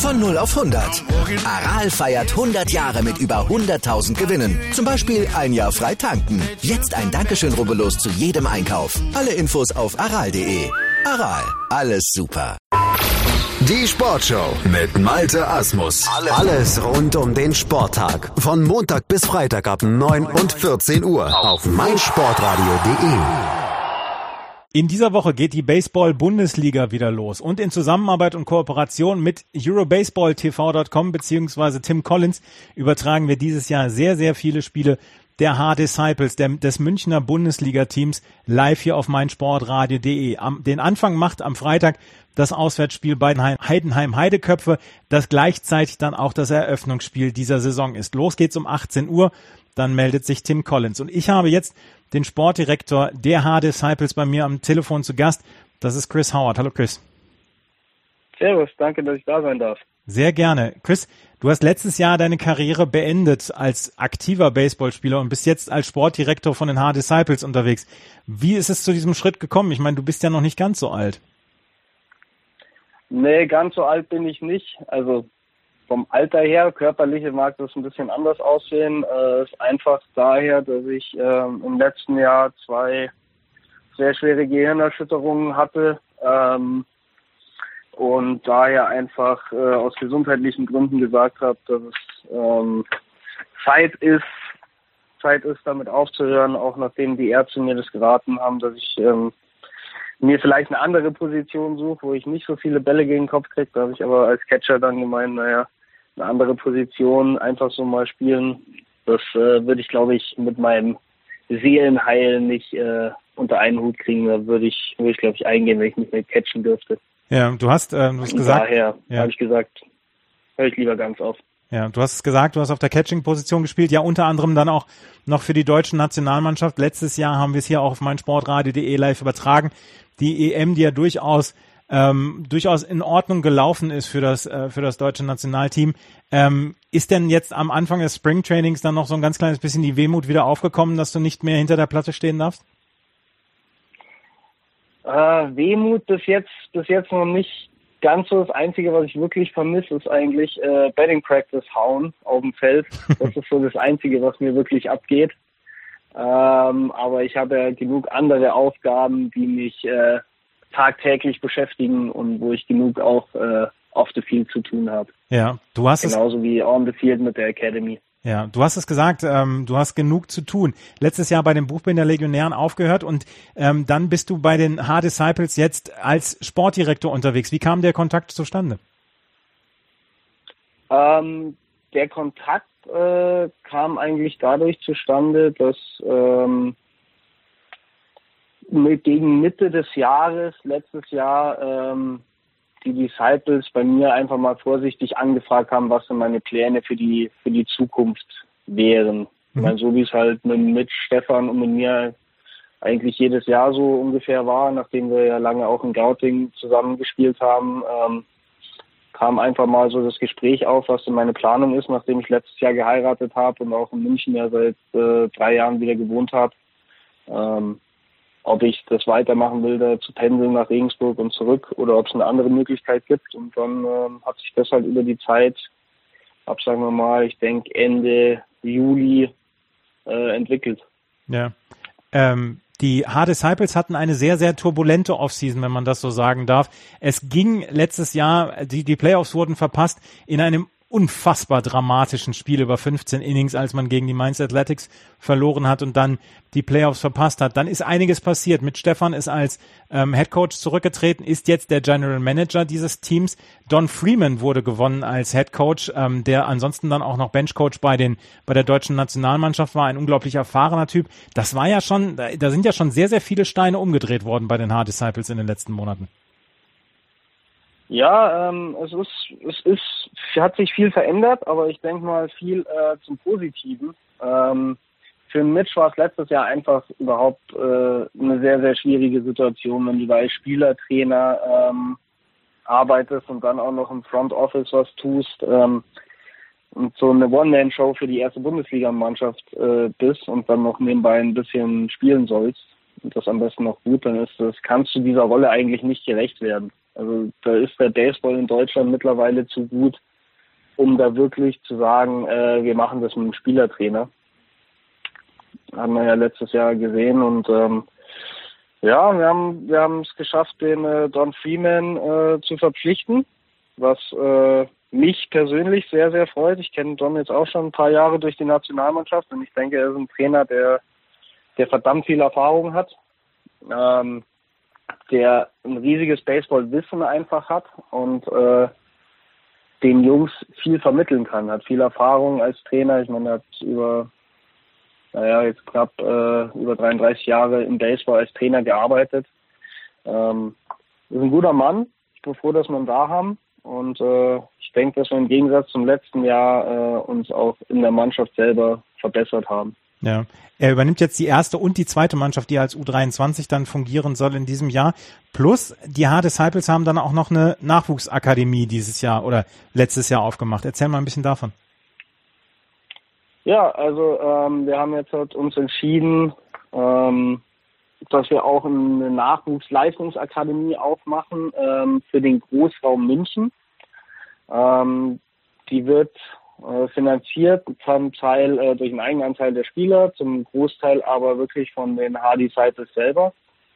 Von 0 auf 100. Aral feiert 100 Jahre mit über 100.000 Gewinnen. Zum Beispiel ein Jahr frei tanken. Jetzt ein Dankeschön, rubbellos zu jedem Einkauf. Alle Infos auf aral.de. Aral, alles super. Die Sportshow mit Malte Asmus. Alles rund um den Sporttag. Von Montag bis Freitag ab 9 und 14 Uhr auf meinsportradio.de. In dieser Woche geht die Baseball-Bundesliga wieder los und in Zusammenarbeit und Kooperation mit EuroBaseballTV.com bzw. Tim Collins übertragen wir dieses Jahr sehr, sehr viele Spiele der H-Disciples, des Münchner Bundesliga-Teams, live hier auf meinsportradio.de. Den Anfang macht am Freitag das Auswärtsspiel bei Heidenheim-Heideköpfe, das gleichzeitig dann auch das Eröffnungsspiel dieser Saison ist. Los geht's um 18 Uhr, dann meldet sich Tim Collins. Und ich habe jetzt den Sportdirektor der H-Disciples bei mir am Telefon zu Gast. Das ist Chris Howard. Hallo Chris. Servus, danke, dass ich da sein darf. Sehr gerne. Chris, du hast letztes Jahr deine Karriere beendet als aktiver Baseballspieler und bist jetzt als Sportdirektor von den H-Disciples unterwegs. Wie ist es zu diesem Schritt gekommen? Ich meine, du bist ja noch nicht ganz so alt. Nee, ganz so alt bin ich nicht. Also vom Alter her, körperlich mag das ein bisschen anders aussehen. Ist einfach daher, dass ich im letzten Jahr 2 sehr schwere Gehirnerschütterungen hatte. Und daher einfach aus gesundheitlichen Gründen gesagt habe, dass es Zeit ist, damit aufzuhören, auch nachdem die Ärzte mir das geraten haben, dass ich mir vielleicht eine andere Position suche, wo ich nicht so viele Bälle gegen den Kopf kriege. Da habe ich aber als Catcher dann gemeint, eine andere Position einfach so mal spielen. Das würde ich, glaube ich, mit meinem Seelenheil nicht unter einen Hut kriegen. Da würde ich, glaube ich, eingehen, wenn ich nicht mehr catchen dürfte. Ja, du hast gesagt. Daher habe ich gesagt, höre ich lieber ganz auf. Ja, du hast es gesagt, du hast auf der Catching-Position gespielt, ja unter anderem dann auch noch für die deutsche Nationalmannschaft. Letztes Jahr haben wir es hier auch auf meinsportradio.de live übertragen. Die EM, die ja durchaus in Ordnung gelaufen ist für das deutsche Nationalteam. Ist denn jetzt am Anfang des Springtrainings dann noch so ein ganz kleines bisschen die Wehmut wieder aufgekommen, dass du nicht mehr hinter der Platte stehen darfst? Wehmut bis jetzt noch nicht ganz so. Das Einzige, was ich wirklich vermisse, ist eigentlich Batting Practice hauen auf dem Feld. Das ist so das Einzige, was mir wirklich abgeht. Aber ich habe ja genug andere Aufgaben, die mich tagtäglich beschäftigen und wo ich genug auch off the field zu tun habe. Ja, du hast genauso wie on the field mit der Academy. Ja, du hast es gesagt, du hast genug zu tun. Letztes Jahr bei den Buchbinder-Legionären aufgehört und dann bist du bei den H-Disciples jetzt als Sportdirektor unterwegs. Wie kam der Kontakt zustande? Der Kontakt kam eigentlich dadurch zustande, dass gegen Mitte des Jahres, letztes Jahr, die Disciples bei mir einfach mal vorsichtig angefragt haben, was denn meine Pläne für die Zukunft wären. Ich meine, so wie es halt mit Stefan und mit mir eigentlich jedes Jahr so ungefähr war, nachdem wir ja lange auch in Gauting zusammengespielt haben, kam einfach mal so das Gespräch auf, was denn meine Planung ist, nachdem ich letztes Jahr geheiratet habe und auch in München ja seit 3 Jahren wieder gewohnt habe. Ob ich das weitermachen will, da zu pendeln nach Regensburg und zurück oder ob es eine andere Möglichkeit gibt. Und dann hat sich das halt über die Zeit, sagen wir mal, ich denke Ende Juli entwickelt. Ja. Die H-Disciples hatten eine sehr, sehr turbulente Offseason, wenn man das so sagen darf. Es ging letztes Jahr, die Playoffs wurden verpasst in einem unfassbar dramatischen Spiel über 15 Innings, als man gegen die Mainz Athletics verloren hat und dann die Playoffs verpasst hat. Dann ist einiges passiert. Mit Stefan ist als Headcoach zurückgetreten, ist jetzt der General Manager dieses Teams. Don Freeman wurde gewonnen als Headcoach, der ansonsten dann auch noch Benchcoach bei der deutschen Nationalmannschaft war, ein unglaublich erfahrener Typ. Das war ja schon, da sind ja schon sehr, sehr viele Steine umgedreht worden bei den H-Disciples in den letzten Monaten. Ja, hat sich viel verändert, aber ich denke mal viel zum Positiven. Für Mitch war es letztes Jahr einfach überhaupt eine sehr, sehr schwierige Situation, wenn du da als Spieler, Trainer arbeitest und dann auch noch im Front Office was tust und so eine One-Man-Show für die erste Bundesliga-Mannschaft bist und dann noch nebenbei ein bisschen spielen sollst und das am besten noch gut, dann kannst du dieser Rolle eigentlich nicht gerecht werden. Also da ist der Baseball in Deutschland mittlerweile zu gut, um da wirklich zu sagen, wir machen das mit dem Spielertrainer. Haben wir ja letztes Jahr gesehen und wir haben es geschafft, den Don Freeman zu verpflichten, was mich persönlich sehr, sehr freut. Ich kenne Don jetzt auch schon ein paar Jahre durch die Nationalmannschaft und ich denke, er ist ein Trainer, der verdammt viel Erfahrung hat, der ein riesiges Baseballwissen einfach hat und den Jungs viel vermitteln kann, hat viel Erfahrung als Trainer. Ich meine, er hat jetzt knapp über 33 Jahre im Baseball als Trainer gearbeitet. Ist ein guter Mann. Ich bin froh, dass wir ihn da haben. Und ich denke, dass wir im Gegensatz zum letzten Jahr uns auch in der Mannschaft selber verbessert haben. Ja, er übernimmt jetzt die erste und die zweite Mannschaft, die als U23 dann fungieren soll in diesem Jahr. Plus die H-Disciples haben dann auch noch eine Nachwuchsakademie dieses Jahr oder letztes Jahr aufgemacht. Erzähl mal ein bisschen davon. Ja, also wir haben jetzt uns entschieden, dass wir auch eine Nachwuchsleistungsakademie aufmachen für den Großraum München. Die wird finanziert, zum Teil durch einen Eigenanteil der Spieler, zum Großteil aber wirklich von den H-Disciples selber.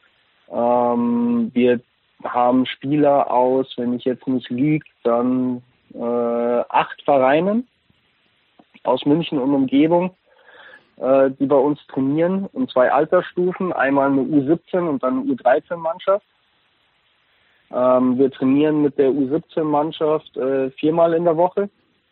Wir haben Spieler aus, wenn ich jetzt nicht lüge, dann 8 Vereinen aus München und Umgebung, die bei uns trainieren in 2 Altersstufen, einmal eine U17 und dann eine U13-Mannschaft. Wir trainieren mit der U17-Mannschaft 4-mal in der Woche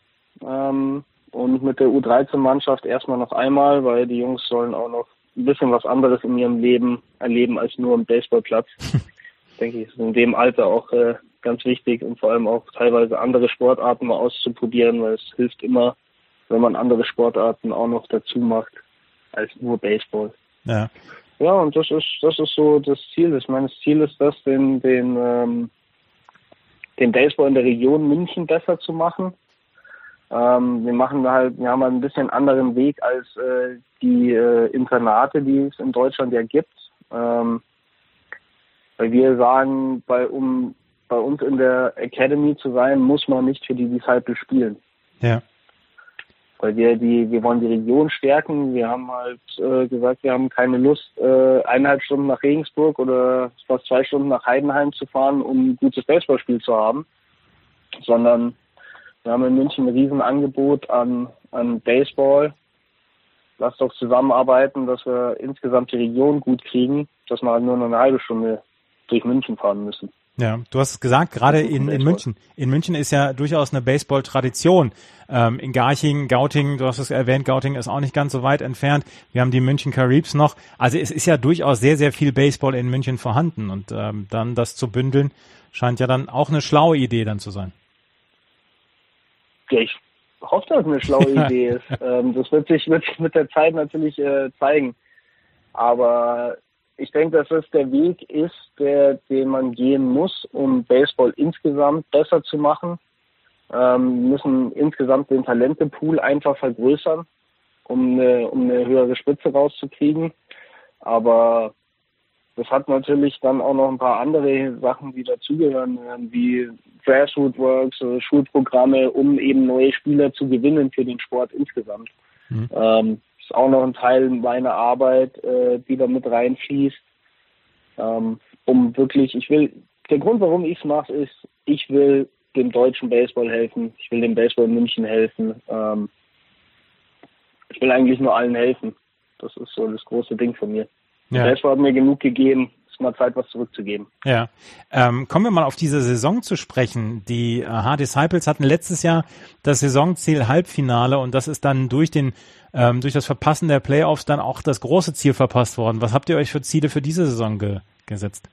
und mit der U13-Mannschaft erstmal noch einmal, weil die Jungs sollen auch noch ein bisschen was anderes in ihrem Leben erleben als nur im Baseballplatz. Denke ich, ist in dem Alter auch ganz wichtig und vor allem auch teilweise andere Sportarten mal auszuprobieren, weil es hilft immer, wenn man andere Sportarten auch noch dazu macht als nur Baseball. Ja. Ja, und das ist so das Ziel. Ich meine, das Ziel ist das, den Baseball in der Region München besser zu machen. Wir haben halt ein bisschen anderen Weg als die Internate, die es in Deutschland ja gibt. Weil wir sagen, um bei uns in der Academy zu sein, muss man nicht für die Disciples spielen. Ja. Weil wir wollen die Region stärken. Wir haben halt gesagt, wir haben keine Lust, 1,5 Stunden nach Regensburg oder fast 2 Stunden nach Heidenheim zu fahren, um ein gutes Baseballspiel zu haben, sondern wir haben in München ein Riesenangebot an Baseball. Lasst doch zusammenarbeiten, dass wir insgesamt die Region gut kriegen, dass wir halt nur noch eine halbe Stunde durch München fahren müssen. Ja, du hast es gesagt, gerade in München. In München ist ja durchaus eine Baseball-Tradition. In Garching, Gauting, du hast es erwähnt, Gauting ist auch nicht ganz so weit entfernt. Wir haben die München Caribs noch. Also es ist ja durchaus sehr, sehr viel Baseball in München vorhanden. Und dann das zu bündeln, scheint ja dann auch eine schlaue Idee dann zu sein. Ja, ich hoffe, dass es eine schlaue Idee ist. Das wird sich mit der Zeit natürlich zeigen. Aber ich denke, dass es der Weg ist, den man gehen muss, um Baseball insgesamt besser zu machen. Wir müssen insgesamt den Talentepool einfach vergrößern, um eine höhere Spitze rauszukriegen. Aber das hat natürlich dann auch noch ein paar andere Sachen, die dazugehören, wie Grassroot Works, Schulprogramme, um eben neue Spieler zu gewinnen für den Sport insgesamt. Ist auch noch ein Teil meiner Arbeit, die da mit reinfließt. Der Grund, warum ich es mache, ist, ich will dem deutschen Baseball helfen. Ich will dem Baseball in München helfen. Ich will eigentlich nur allen helfen. Das ist so das große Ding von mir. Ja. Der Baseball hat mir genug gegeben. Ist mal Zeit, was zurückzugeben. Ja. Kommen wir mal auf diese Saison zu sprechen. Die H-Disciples hatten letztes Jahr das Saisonziel Halbfinale und das ist dann durch das Verpassen der Playoffs dann auch das große Ziel verpasst worden. Was habt ihr euch für Ziele für diese Saison gesetzt?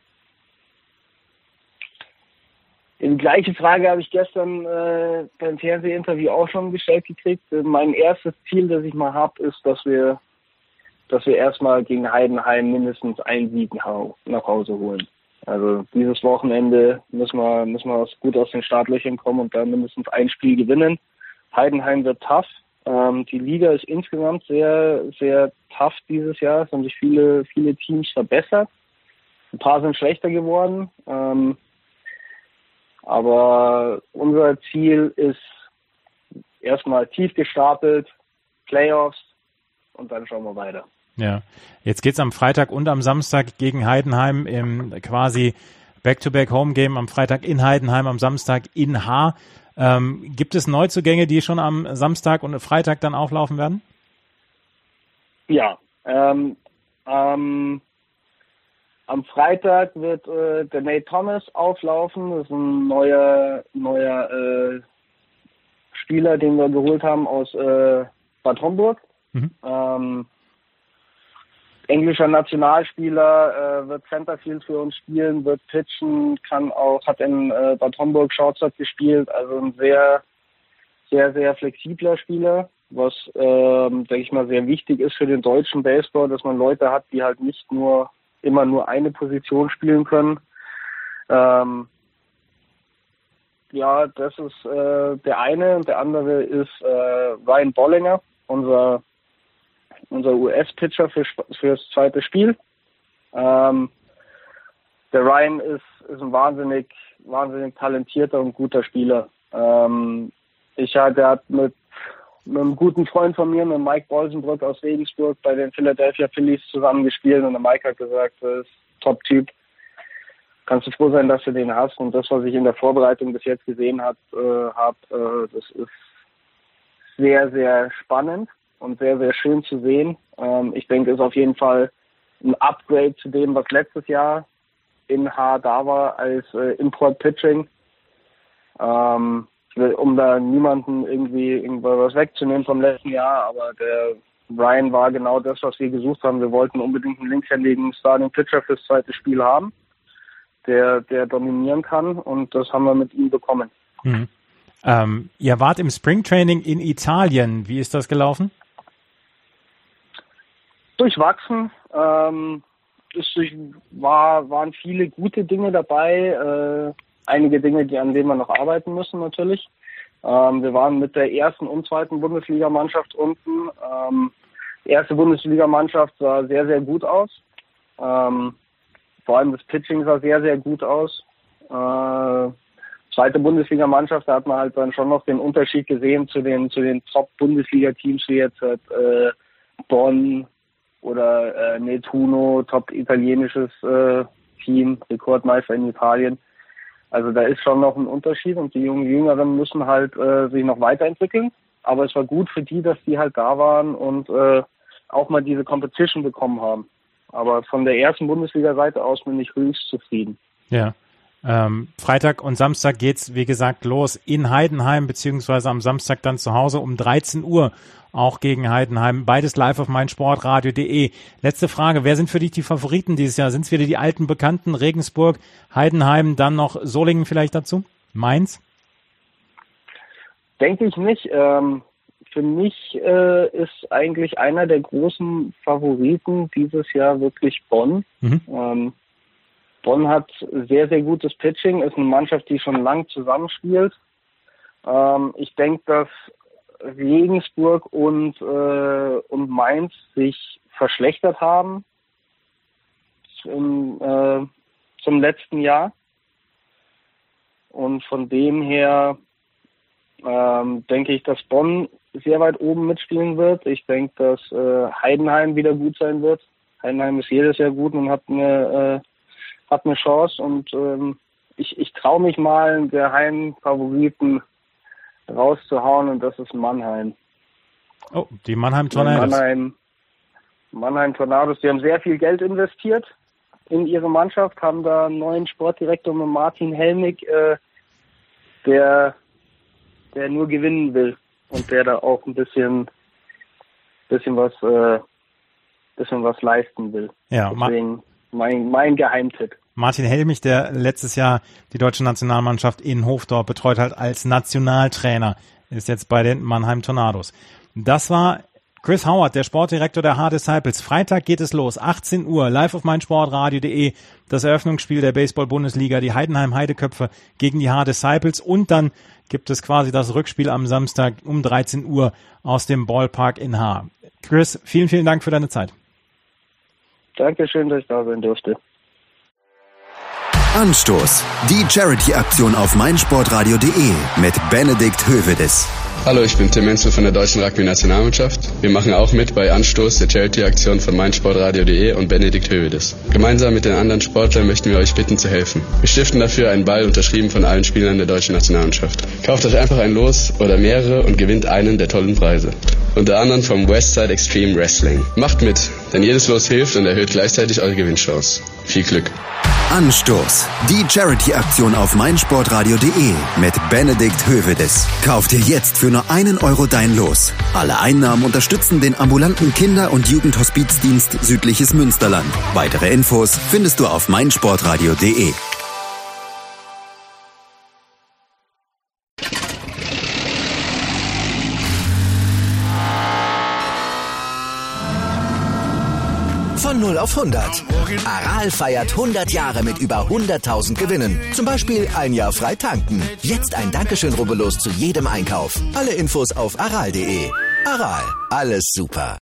Die gleiche Frage habe ich gestern beim Fernsehinterview auch schon gestellt gekriegt. Mein erstes Ziel, das ich mal habe, ist, dass wir erstmal gegen Heidenheim mindestens einen Sieg nach Hause holen. Also dieses Wochenende müssen wir gut aus den Startlöchern kommen und dann mindestens ein Spiel gewinnen. Heidenheim wird tough. Die Liga ist insgesamt sehr, sehr tough dieses Jahr. Es haben sich viele, viele Teams verbessert. Ein paar sind schlechter geworden. Aber unser Ziel ist erstmal tief gestapelt, Playoffs und dann schauen wir weiter. Ja, jetzt geht's am Freitag und am Samstag gegen Heidenheim im quasi Back-to-Back-Home-Game, am Freitag in Heidenheim, am Samstag in Haar. Gibt es Neuzugänge, die schon am Samstag und Freitag dann auflaufen werden? Ja, am Freitag wird der Nate Thomas auflaufen. Das ist ein neuer Spieler, den wir geholt haben aus Bad Homburg. Englischer Nationalspieler, wird Centerfield für uns spielen, wird pitchen, hat in Bad Homburg Shortstop gespielt, also ein sehr, sehr, sehr flexibler Spieler, was, denke ich mal, sehr wichtig ist für den deutschen Baseball, dass man Leute hat, die halt nicht immer nur eine Position spielen können. Ja, das ist der eine, und der andere ist Ryan Bollinger, unser US-Pitcher fürs zweite Spiel. Der Ryan ist ein wahnsinnig talentierter und guter Spieler. Der hat mit einem guten Freund von mir, mit Mike Bolsenbrück aus Regensburg, bei den Philadelphia Phillies zusammengespielt, und der Mike hat gesagt, das ist Top-Typ. Kannst du froh sein, dass du den hast. Und das, was ich in der Vorbereitung bis jetzt gesehen habe, das ist sehr, sehr spannend und sehr, sehr schön zu sehen. Ich denke, es ist auf jeden Fall ein Upgrade zu dem, was letztes Jahr in Haar da war als Import-Pitching. Um da niemanden irgendwas wegzunehmen vom letzten Jahr, aber der Ryan war genau das, was wir gesucht haben. Wir wollten unbedingt einen linkshändigen Starting-Pitcher fürs zweite Spiel haben, der dominieren kann, und das haben wir mit ihm bekommen. Ihr wart im Springtraining in Italien. Wie ist das gelaufen? Durchwachsen. Waren viele gute Dinge dabei. Einige Dinge, an denen wir noch arbeiten müssen natürlich. Wir waren mit der ersten und zweiten Bundesligamannschaft unten. Die erste Bundesligamannschaft sah sehr, sehr gut aus. Vor allem das Pitching sah sehr, sehr gut aus. Zweite Bundesligamannschaft, da hat man halt dann schon noch den Unterschied gesehen zu den Top-Bundesliga-Teams wie jetzt Bonn oder Nettuno, top italienisches Team, Rekordmeister in Italien. Also da ist schon noch ein Unterschied, und die Jüngeren müssen halt sich noch weiterentwickeln. Aber es war gut für die, dass die halt da waren und auch mal diese Competition bekommen haben. Aber von der ersten Bundesliga-Seite aus bin ich höchst zufrieden. Ja. Freitag und Samstag geht's, wie gesagt, los in Heidenheim, beziehungsweise am Samstag dann zu Hause um 13 Uhr auch gegen Heidenheim. Beides live auf meinsportradio.de. Letzte Frage, wer sind für dich die Favoriten dieses Jahr? Sind es wieder die alten Bekannten, Regensburg, Heidenheim, dann noch Solingen vielleicht dazu? Mainz? Denke ich nicht. Für mich ist eigentlich einer der großen Favoriten dieses Jahr wirklich Bonn. Bonn hat sehr, sehr gutes Pitching, ist eine Mannschaft, die schon lang zusammenspielt. Ich denke, dass Regensburg und Mainz sich verschlechtert haben zum letzten Jahr. Und von dem her denke ich, dass Bonn sehr weit oben mitspielen wird. Ich denke, dass Heidenheim wieder gut sein wird. Heidenheim ist jedes Jahr gut und hat eine Chance, und ich traue mich mal, einen geheimen Favoriten rauszuhauen, und das ist Mannheim. Oh, die Mannheim Tornados. Mannheim Tornados, die haben sehr viel Geld investiert in ihre Mannschaft, haben da einen neuen Sportdirektor mit Martin Helmig, der nur gewinnen will und der da auch ein bisschen was leisten will. Ja, deswegen mein Geheimtipp. Martin Helmich, der letztes Jahr die deutsche Nationalmannschaft in Hofdorf betreut hat als Nationaltrainer, ist jetzt bei den Mannheim Tornados. Das war Chris Howard, der Sportdirektor der Haar Disciples. Freitag geht es los, 18 Uhr, live auf meinsportradio.de, das Eröffnungsspiel der Baseball-Bundesliga, die Heidenheim Heideköpfe gegen die Haar Disciples, und dann gibt es quasi das Rückspiel am Samstag um 13 Uhr aus dem Ballpark in Haar. Chris, vielen, vielen Dank für deine Zeit. Dankeschön, dass ich da sein durfte. Anstoß. Die Charity-Aktion auf meinsportradio.de mit Benedikt Hövedes. Hallo, ich bin Tim Menzel von der deutschen Rugby-Nationalmannschaft. Wir machen auch mit bei Anstoß, der Charity-Aktion von meinsportradio.de und Benedikt Hövedes. Gemeinsam mit den anderen Sportlern möchten wir euch bitten zu helfen. Wir stiften dafür einen Ball, unterschrieben von allen Spielern der deutschen Nationalmannschaft. Kauft euch einfach ein Los oder mehrere und gewinnt einen der tollen Preise. Unter anderem vom Westside Extreme Wrestling. Macht mit, denn jedes Los hilft und erhöht gleichzeitig eure Gewinnchance. Viel Glück. Anstoß. Die Charity-Aktion auf meinsportradio.de mit Benedikt Hövedes. Kauf dir jetzt für nur €1 dein Los. Alle Einnahmen unterstützen den ambulanten Kinder- und Jugendhospizdienst Südliches Münsterland. Weitere Infos findest du auf meinsportradio.de. Von 0 auf 100. Aral feiert 100 Jahre mit über 100.000 Gewinnen. Zum Beispiel ein Jahr frei tanken. Jetzt ein Dankeschön, rubbellos zu jedem Einkauf. Alle Infos auf aral.de. Aral, alles super.